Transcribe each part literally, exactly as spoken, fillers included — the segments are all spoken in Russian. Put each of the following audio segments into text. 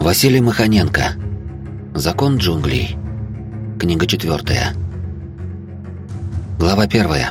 Василий Маханенко. Закон джунглей. Книга четвертая. Глава первая.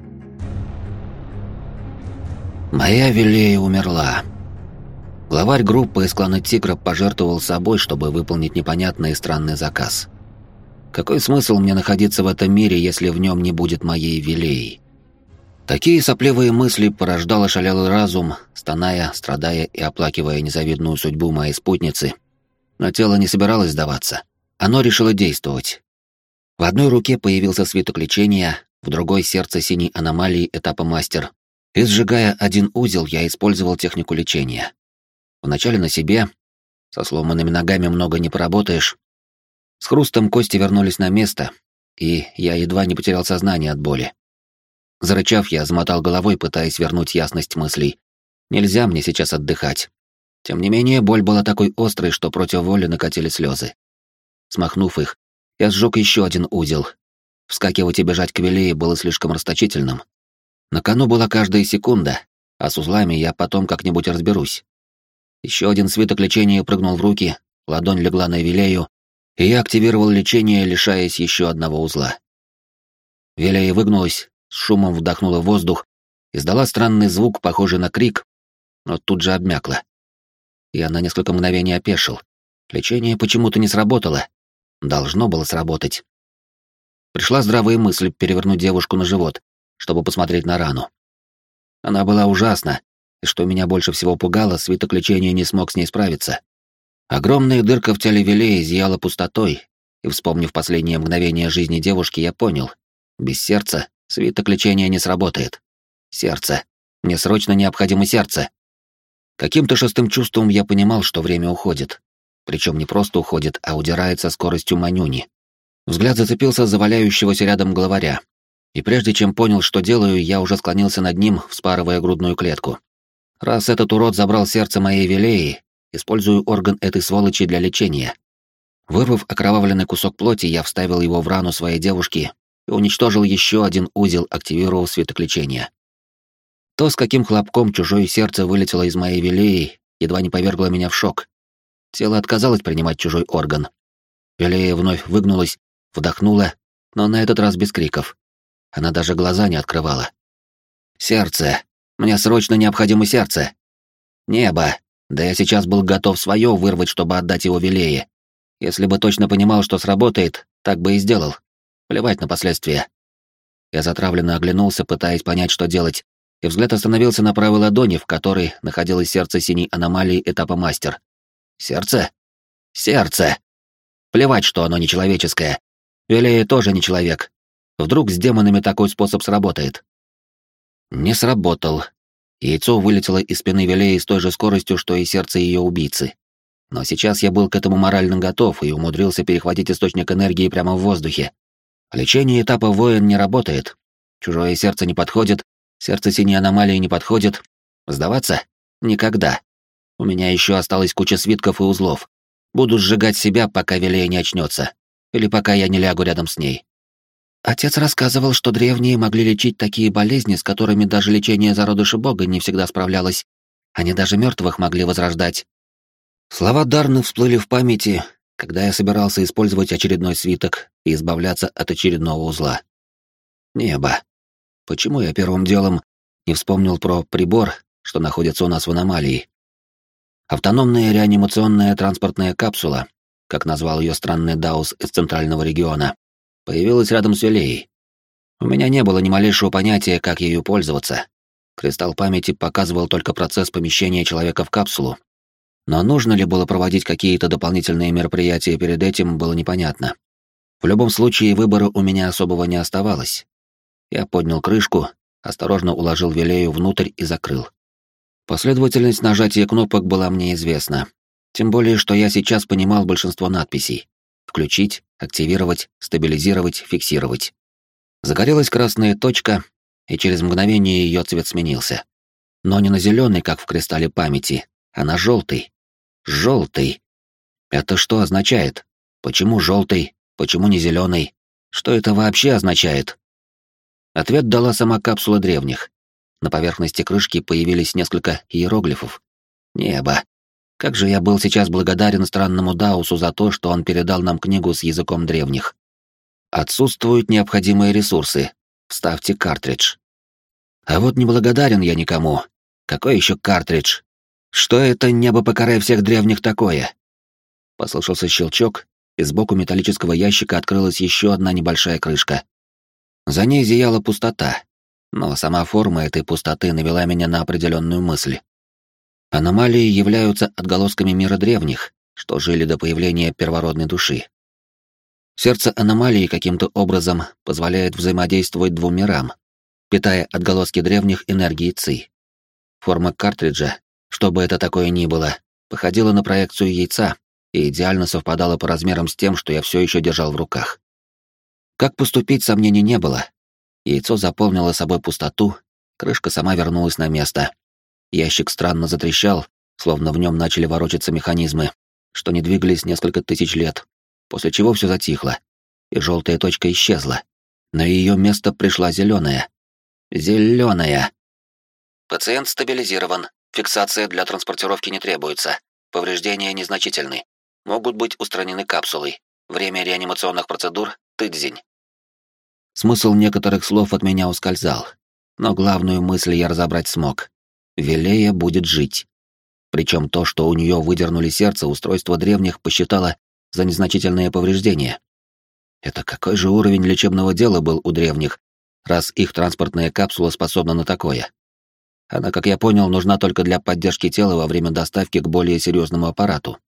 Моя Вилея умерла. Главарь группы из клана Тигра пожертвовал собой, чтобы выполнить непонятный и странный заказ. Какой смысл мне находиться в этом мире, если в нем не будет моей Вилеи? Такие сопливые мысли порождал ошалелый разум, стоная, страдая и оплакивая незавидную судьбу моей спутницы. Но тело не собиралось сдаваться. Оно решило действовать. В одной руке появился свиток лечения, в другой — сердце синей аномалии этапа мастер. И сжигая один узел, я использовал технику лечения. Вначале на себе. Со сломанными ногами много не поработаешь. С хрустом кости вернулись на место, и я едва не потерял сознание от боли. Зарычав, я замотал головой, пытаясь вернуть ясность мыслей. Нельзя мне сейчас отдыхать. Тем не менее, боль была такой острой, что против воли накатили слезы. Смахнув их, я сжег еще один узел. Вскакивать и бежать к Вилее было слишком расточительным. На кону была каждая секунда, а с узлами я потом как-нибудь разберусь. Еще один свиток лечения прыгнул в руки, ладонь легла на Вилею, и я активировал лечение, лишаясь еще одного узла. Вилея выгнулась, с шумом вдохнула воздух, издала странный звук, похожий на крик, но тут же обмякла. Я на несколько мгновений опешил. Лечение почему-то не сработало. Должно было сработать. Пришла здравая мысль перевернуть девушку на живот, чтобы посмотреть на рану. Она была ужасна, и что меня больше всего пугало, свиток лечения не смог с ней справиться. Огромная дырка в теле Вилеи зияла пустотой, и, вспомнив последние мгновения жизни девушки, я понял — без сердца свиток лечения не сработает. Сердце. Мне срочно необходимо сердце. Каким-то шестым чувством я понимал, что время уходит. Причем не просто уходит, а удирает со скоростью манюни. Взгляд зацепился за валяющегося рядом главаря. И прежде чем понял, что делаю, я уже склонился над ним, вспарывая грудную клетку. Раз этот урод забрал сердце моей Вилеи, использую орган этой сволочи для лечения. Вырвав окровавленный кусок плоти, я вставил его в рану своей девушки и уничтожил еще один узел, активировав свиток лечения. То, с каким хлопком чужое сердце вылетело из моей Вилеи, едва не повергло меня в шок. Тело отказалось принимать чужой орган. Вилея вновь выгнулась, вдохнула, но на этот раз без криков. Она даже глаза не открывала. «Сердце! Мне срочно необходимо сердце! Небо! Да я сейчас был готов свое вырвать, чтобы отдать его Вилее. Если бы точно понимал, что сработает, так бы и сделал. Плевать на последствия». Я затравленно оглянулся, пытаясь понять, что делать, и взгляд остановился на правой ладони, в которой находилось сердце синей аномалии этапа мастер. Сердце? Сердце! Плевать, что оно нечеловеческое. Вилея тоже не человек. Вдруг с демонами такой способ сработает? Не сработал. Яйцо вылетело из спины Вилеи с той же скоростью, что и сердце ее убийцы. Но сейчас я был к этому морально готов и умудрился перехватить источник энергии прямо в воздухе. Лечение этапа воин не работает. Чужое сердце не подходит, сердце синей аномалии не подходит. Сдаваться? Никогда. У меня еще осталась куча свитков и узлов. Буду сжигать себя, пока Вилея не очнется. Или пока я не лягу рядом с ней. Отец рассказывал, что древние могли лечить такие болезни, с которыми даже лечение зародыша бога не всегда справлялось. Они даже мертвых могли возрождать. Слова Дарны всплыли в памяти, когда я собирался использовать очередной свиток и избавляться от очередного узла. Небо. Почему я первым делом не вспомнил про прибор, что находится у нас в аномалии? Автономная реанимационная транспортная капсула, как назвал ее странный Даус из центрального региона, появилась рядом с Вилеей. У меня не было ни малейшего понятия, как ею пользоваться. Кристалл памяти показывал только процесс помещения человека в капсулу. Но нужно ли было проводить какие-то дополнительные мероприятия перед этим, было непонятно. В любом случае, выбора у меня особого не оставалось. Я поднял крышку, осторожно уложил Вилею внутрь и закрыл. Последовательность нажатия кнопок была мне известна. Тем более, что я сейчас понимал большинство надписей. Включить, активировать, стабилизировать, фиксировать. Загорелась красная точка, и через мгновение ее цвет сменился. Но не на зеленый, как в кристалле памяти, а на желтый. Желтый. Это что означает? Почему желтый? Почему не зеленый? Что это вообще означает? Ответ дала сама капсула древних. На поверхности крышки появились несколько иероглифов. Небо. Как же я был сейчас благодарен странному Даусу за то, что он передал нам книгу с языком древних. Отсутствуют необходимые ресурсы. Вставьте картридж. А вот не благодарен я никому. Какой еще картридж? Что это, небо покарай всех древних, такое? Послышался щелчок, и сбоку металлического ящика открылась еще одна небольшая крышка. За ней зияла пустота, но сама форма этой пустоты навела меня на определенную мысль. Аномалии являются отголосками мира древних, что жили до появления первородной души. Сердце аномалии каким-то образом позволяет взаимодействовать двум мирам, питая отголоски древних энергией ци. Форма картриджа, что бы это такое ни было, походила на проекцию яйца и идеально совпадала по размерам с тем, что я все еще держал в руках. Как поступить, сомнений не было. Яйцо заполнило собой пустоту, крышка сама вернулась на место. Ящик странно затрещал, словно в нем начали ворочаться механизмы, что не двигались несколько тысяч лет, после чего все затихло, и желтая точка исчезла. На ее место пришла зеленая. Зеленая. Пациент стабилизирован. Фиксация для транспортировки не требуется. Повреждения незначительны. Могут быть устранены капсулой. Время реанимационных процедур — тыдзинь. Смысл некоторых слов от меня ускользал, но главную мысль я разобрать смог. Велея будет жить. Причем то, что у нее выдернули сердце, устройство древних посчитало за незначительное повреждение. Это какой же уровень лечебного дела был у древних, раз их транспортная капсула способна на такое? Она, как я понял, нужна только для поддержки тела во время доставки к более серьезному аппарату.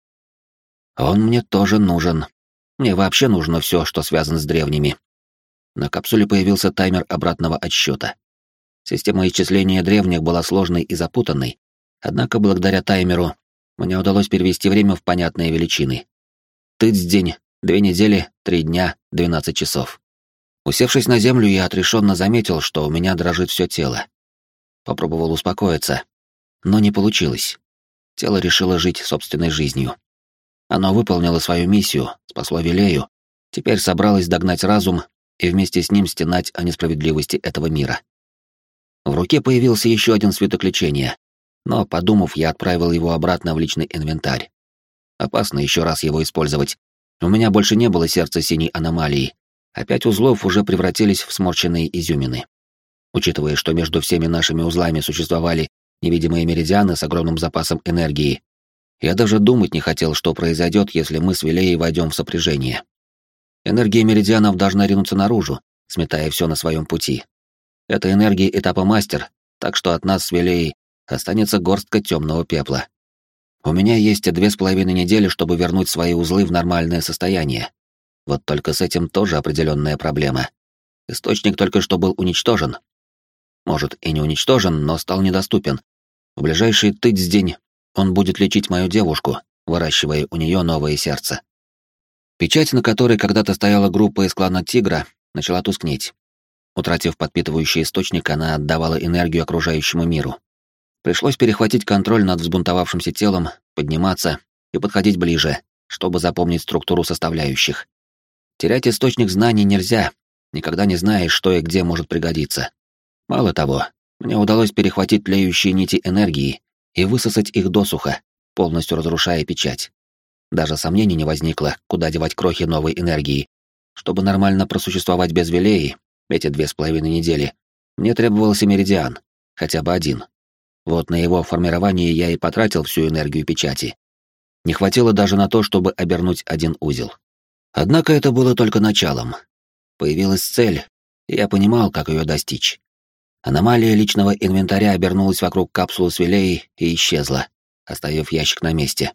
Он мне тоже нужен. Мне вообще нужно все, что связано с древними. На капсуле появился таймер обратного отсчета. Система исчисления древних была сложной и запутанной, однако благодаря таймеру мне удалось перевести время в понятные величины. Тыдзь-день, две недели, три дня, двенадцать часов. Усевшись на землю, я отрешенно заметил, что у меня дрожит все тело. Попробовал успокоиться, но не получилось. Тело решило жить собственной жизнью. Оно выполнило свою миссию, спасло Велею, теперь собралось догнать разум и вместе с ним стенать о несправедливости этого мира. В руке появился еще один свиток лечения, но, подумав, я отправил его обратно в личный инвентарь. Опасно еще раз его использовать. У меня больше не было сердца синей аномалии, а пять узлов уже превратились в сморщенные изюмины. Учитывая, что между всеми нашими узлами существовали невидимые меридианы с огромным запасом энергии, я даже думать не хотел, что произойдет, если мы с Велеей войдем в сопряжение. Энергия меридианов должна ринуться наружу, сметая все на своем пути. Это энергия этапа мастер, так что от нас с Велеей останется горстка темного пепла. У меня есть две с половиной недели, чтобы вернуть свои узлы в нормальное состояние. Вот только с этим тоже определенная проблема. Источник только что был уничтожен. Может, и не уничтожен, но стал недоступен. В ближайший тыдзь-день он будет лечить мою девушку, выращивая у нее новое сердце. Печать, на которой когда-то стояла группа из клана Тигра, начала тускнеть. Утратив подпитывающий источник, она отдавала энергию окружающему миру. Пришлось перехватить контроль над взбунтовавшимся телом, подниматься и подходить ближе, чтобы запомнить структуру составляющих. Терять источник знаний нельзя, никогда не знаешь, что и где может пригодиться. Мало того, мне удалось перехватить тлеющие нити энергии и высосать их досуха, полностью разрушая печать. Даже сомнений не возникло, куда девать крохи новой энергии. Чтобы нормально просуществовать без Велеи, эти две с половиной недели, мне требовался меридиан, хотя бы один. Вот на его формирование я и потратил всю энергию печати. Не хватило даже на то, чтобы обернуть один узел. Однако это было только началом. Появилась цель, и я понимал, как ее достичь. Аномалия личного инвентаря обернулась вокруг капсулы с Велеей и исчезла, оставив ящик на месте.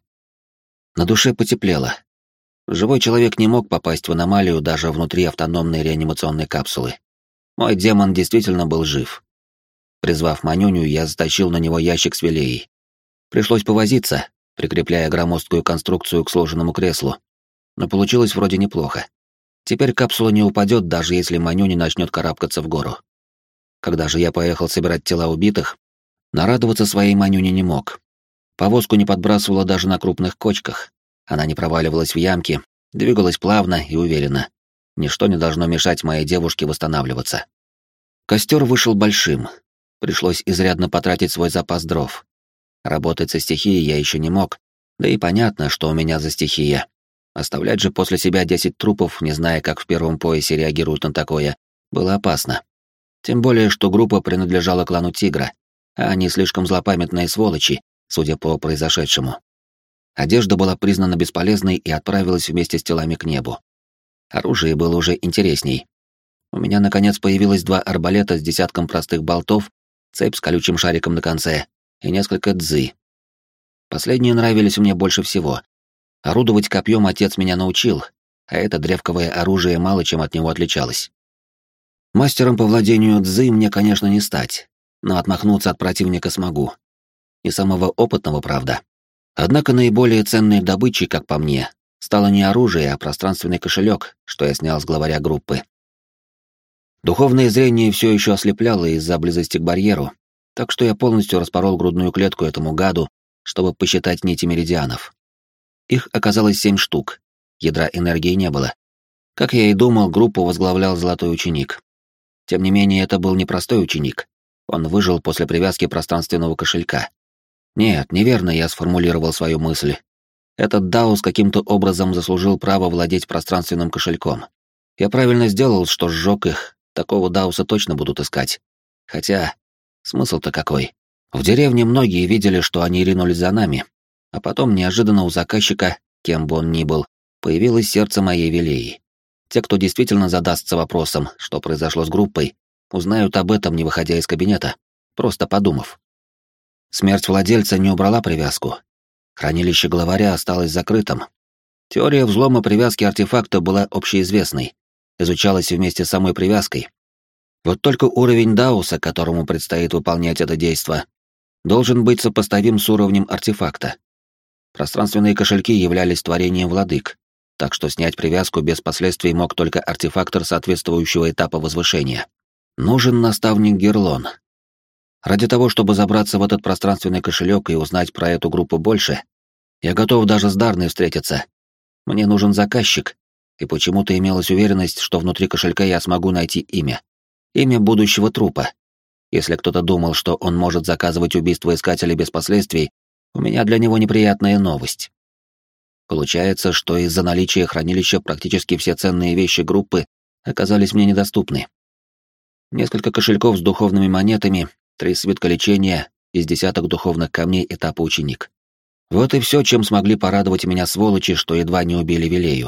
На душе потеплело. Живой человек не мог попасть в аномалию даже внутри автономной реанимационной капсулы. Мой демон действительно был жив. Призвав Манюню, я затащил на него ящик с Велеей. Пришлось повозиться, прикрепляя громоздкую конструкцию к сложенному креслу. Но получилось вроде неплохо. Теперь капсула не упадет, даже если Манюня начнет карабкаться в гору. Когда же я поехал собирать тела убитых, нарадоваться своей Манюне не мог. Повозку не подбрасывала даже на крупных кочках. Она не проваливалась в ямки, двигалась плавно и уверенно. Ничто не должно мешать моей девушке восстанавливаться. Костер вышел большим. Пришлось изрядно потратить свой запас дров. Работать со стихией я еще не мог, Да и понятно, что у меня за стихия. Оставлять же после себя десять трупов, не зная, как в первом поясе реагируют на такое, было опасно. Тем более, что группа принадлежала клану Тигра, а они слишком злопамятные сволочи, судя по произошедшему. Одежда была признана бесполезной и отправилась вместе с телами к небу. Оружие было уже интересней. У меня, наконец, появилось два арбалета с десятком простых болтов, цепь с колючим шариком на конце и несколько дзы. Последние нравились мне больше всего. Орудовать копьем отец меня научил, а это древковое оружие мало чем от него отличалось. Мастером по владению дзы мне, конечно, не стать, но отмахнуться от противника смогу. Не самого опытного, правда. Однако наиболее ценной добычей, как по мне, стало не оружие, а пространственный кошелек, что я снял с главаря группы. Духовное зрение все еще ослепляло из-за близости к барьеру, так что я полностью распорол грудную клетку этому гаду, чтобы посчитать нити меридианов. Их оказалось семь штук, ядра энергии не было. Как я и думал, группу возглавлял золотой ученик. Тем не менее, это был не простой ученик. Он выжил после привязки пространственного кошелька. Нет, неверно я сформулировал свою мысль. Этот Даус каким-то образом заслужил право владеть пространственным кошельком. Я правильно сделал, что сжег их, такого Дауса точно будут искать. Хотя, смысл-то какой? В деревне многие видели, что они ринулись за нами, а потом неожиданно у заказчика, кем бы он ни был, появилось сердце моей Вилеи. Те, кто действительно задастся вопросом, что произошло с группой, узнают об этом, не выходя из кабинета, просто подумав. Смерть владельца не убрала привязку. Хранилище главаря осталось закрытым. Теория взлома привязки артефакта была общеизвестной, изучалась вместе с самой привязкой. Вот только уровень Дауса, которому предстоит выполнять это действо, должен быть сопоставим с уровнем артефакта. Пространственные кошельки являлись творением владык, так что снять привязку без последствий мог только артефактор соответствующего этапа возвышения. Нужен наставник Герлон. Ради того, чтобы забраться в этот пространственный кошелек и узнать про эту группу больше, я готов даже с Дарной встретиться. Мне нужен заказчик, и почему-то имелась уверенность, что внутри кошелька я смогу найти имя. Имя будущего трупа. Если кто-то думал, что он может заказывать убийство искателей без последствий, у меня для него неприятная новость. Получается, что из-за наличия хранилища практически все ценные вещи группы оказались мне недоступны. Несколько кошельков с духовными монетами, три свитка лечения из десяток духовных камней этапа ученик. Вот и все, чем смогли порадовать меня сволочи, что едва не убили Вилею.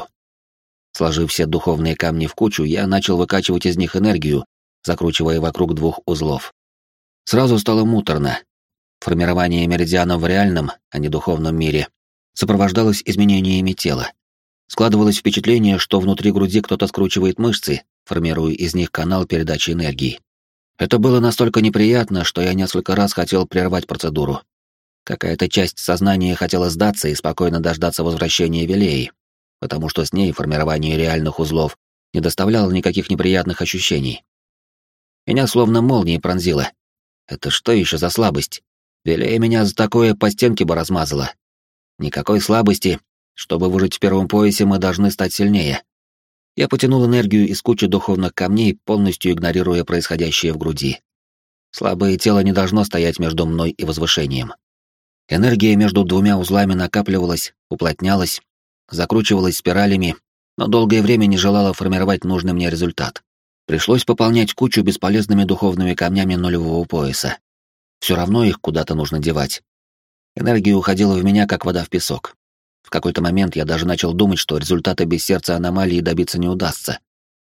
Сложив все духовные камни в кучу, я начал выкачивать из них энергию, закручивая вокруг двух узлов. Сразу стало муторно. Формирование меридианов в реальном, а не духовном мире сопровождалось изменениями тела. Складывалось впечатление, что внутри груди кто-то скручивает мышцы, формируя из них канал передачи энергии. Это было настолько неприятно, что я несколько раз хотел прервать процедуру. Какая-то часть сознания хотела сдаться и спокойно дождаться возвращения Вилеи, потому что с ней формирование реальных узлов не доставляло никаких неприятных ощущений. Меня словно молнией пронзило. Это что еще за слабость? Вилея меня за такое по стенке бы размазала. Никакой слабости. Чтобы выжить в первом поясе, мы должны стать сильнее. Я потянул энергию из кучи духовных камней, полностью игнорируя происходящее в груди. Слабое тело не должно стоять между мной и возвышением. Энергия между двумя узлами накапливалась, уплотнялась, закручивалась спиралями, но долгое время не желала формировать нужный мне результат. Пришлось пополнять кучу бесполезными духовными камнями нулевого пояса. Все равно их куда-то нужно девать. Энергия уходила в меня, как вода в песок. В какой-то момент я даже начал думать, что результата без сердца аномалии добиться не удастся.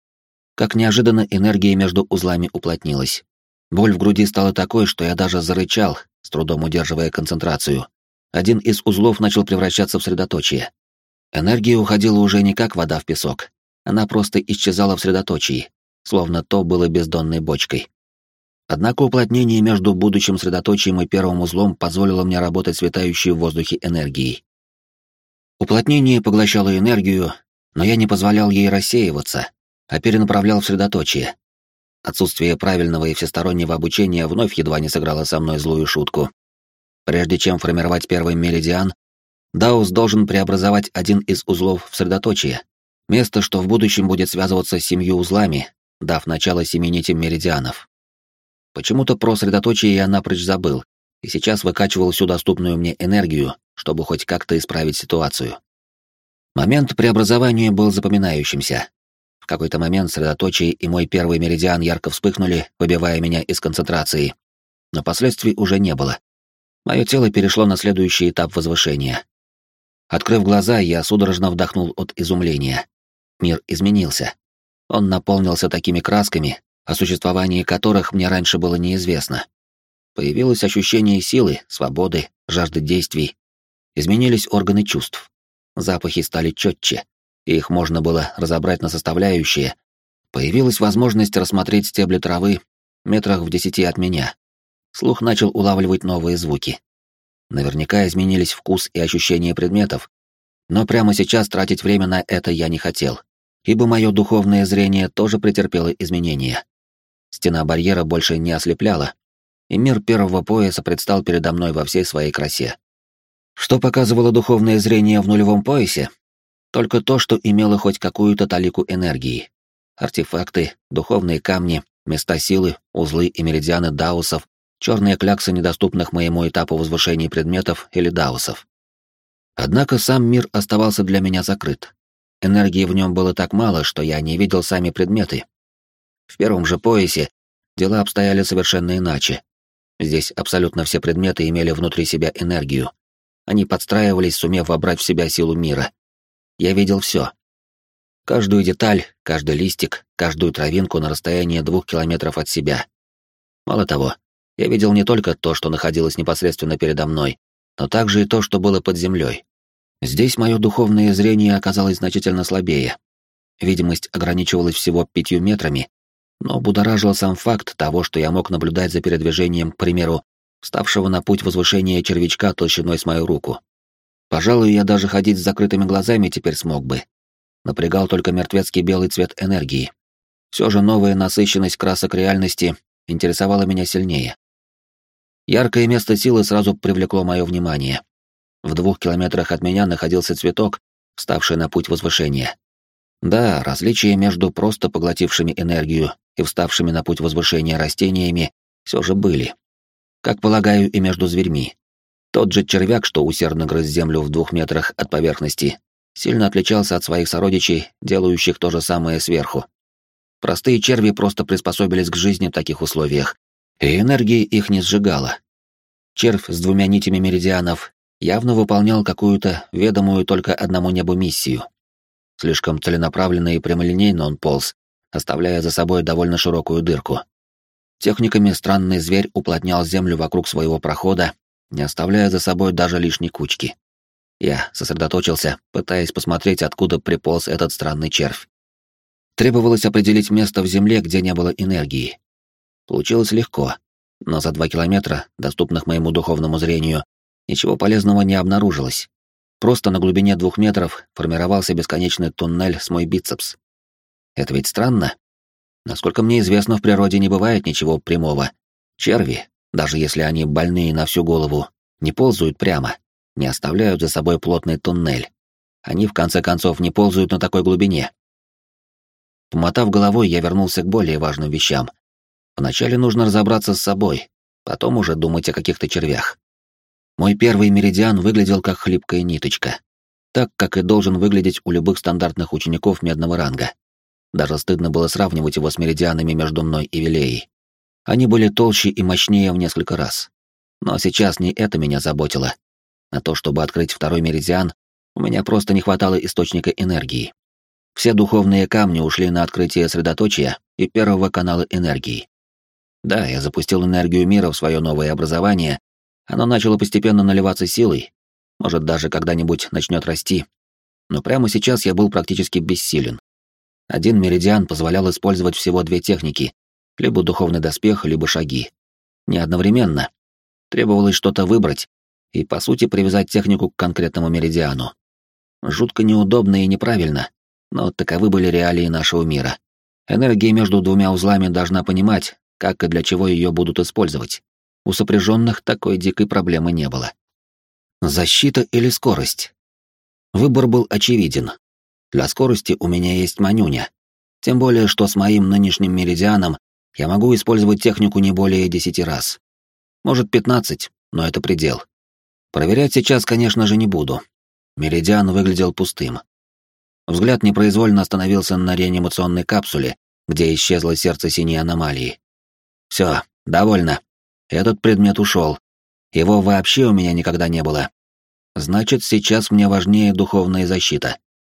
Как неожиданно энергия между узлами уплотнилась. Боль в груди стала такой, что я даже зарычал, с трудом удерживая концентрацию. Один из узлов начал превращаться в средоточие. Энергия уходила уже не как вода в песок. Она просто исчезала в средоточии, словно то было бездонной бочкой. Однако уплотнение между будущим средоточием и первым узлом позволило мне работать с витающей в воздухе энергией. Уплотнение поглощало энергию, но я не позволял ей рассеиваться, а перенаправлял в средоточие. Отсутствие правильного и всестороннего обучения вновь едва не сыграло со мной злую шутку. Прежде чем формировать первый меридиан, Даус должен преобразовать один из узлов в средоточие, место, что в будущем будет связываться с семью узлами, дав начало семи нитям меридианов. Почему-то про средоточие я напрочь забыл и сейчас выкачивал всю доступную мне энергию, чтобы хоть как-то исправить ситуацию. Момент преобразования был запоминающимся. В какой-то момент средоточие и мой первый меридиан ярко вспыхнули, выбивая меня из концентрации. Но последствий уже не было. Мое тело перешло на следующий этап возвышения. Открыв глаза, я судорожно вдохнул от изумления. Мир изменился. Он наполнился такими красками, о существовании которых мне раньше было неизвестно. Появилось ощущение силы, свободы, жажды действий. Изменились органы чувств. Запахи стали четче, и их можно было разобрать на составляющие. Появилась возможность рассмотреть стебли травы метрах в десяти от меня. Слух начал улавливать новые звуки. Наверняка изменились вкус и ощущения предметов, но прямо сейчас тратить время на это я не хотел, ибо мое духовное зрение тоже претерпело изменения. Стена барьера больше не ослепляла, и мир первого пояса предстал передо мной во всей своей красе. Что показывало духовное зрение в нулевом поясе? Только то, что имело хоть какую-то талику энергии. Артефакты, духовные камни, места силы, узлы и меридианы даусов, черные кляксы недоступных моему этапу возвышения предметов или даусов. Однако сам мир оставался для меня закрыт. Энергии в нем было так мало, что я не видел сами предметы. В первом же поясе дела обстояли совершенно иначе. Здесь абсолютно все предметы имели внутри себя энергию. Они подстраивались, сумев вобрать в себя силу мира. Я видел все. Каждую деталь, каждый листик, каждую травинку на расстоянии двух километров от себя. Мало того, я видел не только то, что находилось непосредственно передо мной, но также и то, что было под землей. Здесь мое духовное зрение оказалось значительно слабее. Видимость ограничивалась всего пятью метрами, но будоражил сам факт того, что я мог наблюдать за передвижением, к примеру, вставшего на путь возвышения червячка толщиной с мою руку. Пожалуй, я даже ходить с закрытыми глазами теперь смог бы. Напрягал только мертвецкий белый цвет энергии. Все же новая насыщенность красок реальности интересовала меня сильнее. Яркое место силы сразу привлекло мое внимание. В двух километрах от меня находился цветок, вставший на путь возвышения. Да, различия между просто поглотившими энергию и вставшими на путь возвышения растениями все же были. Как полагаю, и между зверьми. Тот же червяк, что усердно грыз землю в двух метрах от поверхности, сильно отличался от своих сородичей, делающих то же самое сверху. Простые черви просто приспособились к жизни в таких условиях, и энергии их не сжигала. Червь с двумя нитями меридианов явно выполнял какую-то ведомую только одному небу миссию. Слишком целенаправленно и прямолинейно он полз, оставляя за собой довольно широкую дырку. Техниками странный зверь уплотнял землю вокруг своего прохода, не оставляя за собой даже лишней кучки. Я сосредоточился, пытаясь посмотреть, откуда приполз этот странный червь. Требовалось определить место в земле, где не было энергии. Получилось легко, но за два километра, доступных моему духовному зрению, ничего полезного не обнаружилось. Просто на глубине двух метров формировался бесконечный туннель с мой бицепс. Это ведь странно. Насколько мне известно, в природе не бывает ничего прямого. Черви, даже если они больные на всю голову, не ползают прямо, не оставляют за собой плотный туннель. Они, в конце концов, не ползают на такой глубине. Помотав головой, я вернулся к более важным вещам. Вначале нужно разобраться с собой, потом уже думать о каких-то червях. Мой первый меридиан выглядел как хлипкая ниточка, так, как и должен выглядеть у любых стандартных учеников медного ранга. Даже стыдно было сравнивать его с меридианами между мной и Вилеей. Они были толще и мощнее в несколько раз. Но сейчас не это меня заботило. На то, чтобы открыть второй меридиан, у меня просто не хватало источника энергии. Все духовные камни ушли на открытие средоточия и первого канала энергии. Да, я запустил энергию мира в свое новое образование, оно начало постепенно наливаться силой, может, даже когда-нибудь начнет расти. Но прямо сейчас я был практически бессилен. Один меридиан позволял использовать всего две техники, либо духовный доспех, либо шаги. Не одновременно. Требовалось что-то выбрать и, по сути, привязать технику к конкретному меридиану. Жутко неудобно и неправильно, но таковы были реалии нашего мира. Энергия между двумя узлами должна понимать, как и для чего ее будут использовать. У сопряженных такой дикой проблемы не было. Защита или скорость? Выбор был очевиден. Для скорости у меня есть манюня. Тем более, что с моим нынешним меридианом я могу использовать технику не более десяти раз. Может, пятнадцать, но это предел. Проверять сейчас, конечно же, не буду. Меридиан выглядел пустым. Взгляд непроизвольно остановился на реанимационной капсуле, где исчезло сердце синей аномалии. Все, довольно. Этот предмет ушел. Его вообще у меня никогда не было. Значит, сейчас мне важнее духовная защита.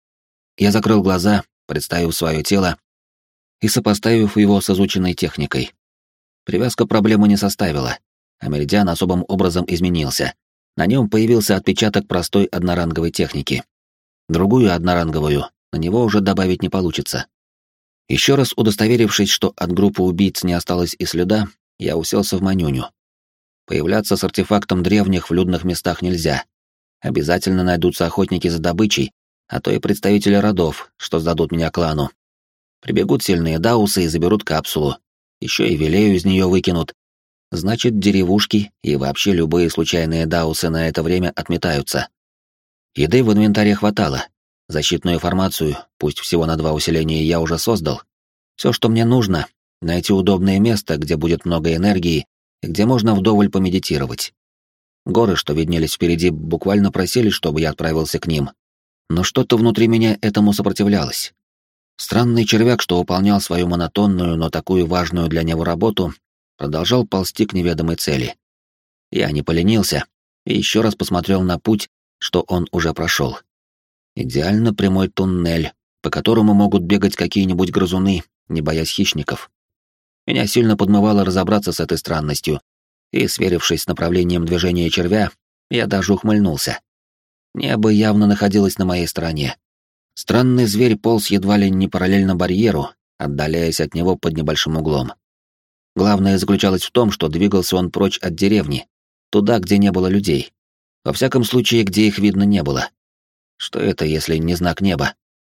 Я закрыл глаза, представив свое тело и сопоставив его с изученной техникой. Привязка проблемы не составила, а меридиан особым образом изменился. На нем появился отпечаток простой одноранговой техники. Другую одноранговую на него уже добавить не получится. Еще раз удостоверившись, что от группы убийц не осталось и следа, я уселся в манюню. Появляться с артефактом древних в людных местах нельзя. Обязательно найдутся охотники за добычей, а то и представители родов, что сдадут меня клану. Прибегут сильные даусы и заберут капсулу. Еще и Вилею из нее выкинут. Значит, деревушки и вообще любые случайные даусы на это время отметаются. Еды в инвентаре хватало. Защитную формацию, пусть всего на два усиления, я уже создал. Все, что мне нужно, найти удобное место, где будет много энергии и где можно вдоволь помедитировать. Горы, что виднелись впереди, буквально просили, чтобы я отправился к ним. Но что-то внутри меня этому сопротивлялось. Странный червяк, что выполнял свою монотонную, но такую важную для него работу, продолжал ползти к неведомой цели. Я не поленился и еще раз посмотрел на путь, что он уже прошел. Идеально прямой туннель, по которому могут бегать какие-нибудь грызуны, не боясь хищников. Меня сильно подмывало разобраться с этой странностью, и, сверившись с направлением движения червя, я даже ухмыльнулся. Небо явно находилось на моей стороне. Странный зверь полз едва ли не параллельно барьеру, отдаляясь от него под небольшим углом. Главное заключалось в том, что двигался он прочь от деревни, туда, где не было людей. Во всяком случае, где их видно не было. Что это, если не знак неба?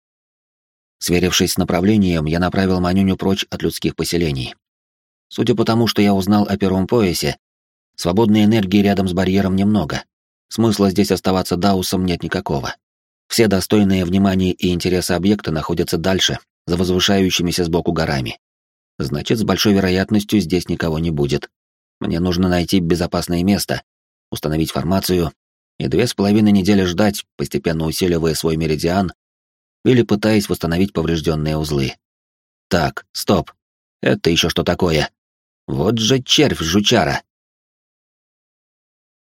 Сверившись с направлением, я направил Манюню прочь от людских поселений. Судя по тому, что я узнал о первом поясе, свободной энергии рядом с барьером немного. Смысла здесь оставаться даусом нет никакого. Все достойные внимания и интереса объекта находятся дальше, за возвышающимися сбоку горами. Значит, с большой вероятностью здесь никого не будет. Мне нужно найти безопасное место, установить формацию и две с половиной недели ждать, постепенно усиливая свой меридиан или пытаясь восстановить поврежденные узлы. Так, стоп. Это еще что такое? Вот же червь-жучара.